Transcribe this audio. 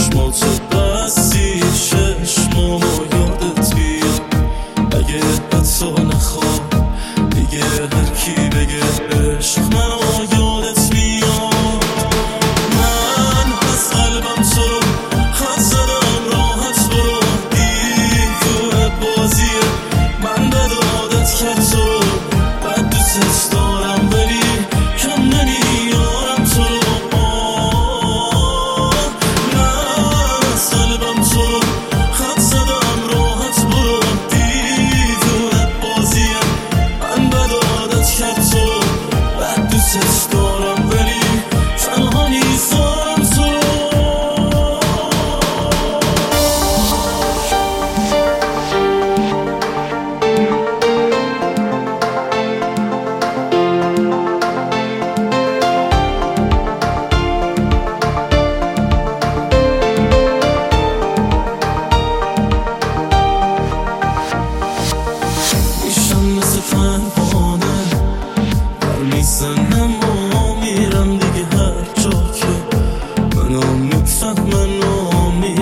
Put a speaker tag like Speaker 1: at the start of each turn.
Speaker 1: چشماتو بستی چشمامو یادت بیاد اگه حتی نخواد دیگه هر کی بگه عشق منو یادت میاد. من از قلبم تو رو خط زدم راحت برو این تو بازیه من بد عادت کرد تو رو بد دوست دارم ولی کم نمیارم تو رو. من از قلبم تو رو خط زدم راحت برو این تو بازیه من بد عادت کرد تو رو بد دوست دارم ولی تنها نیستم تو رو. میشم مثل پروانه در میزنم و میرم دیگه هر جا که منو میفهمن و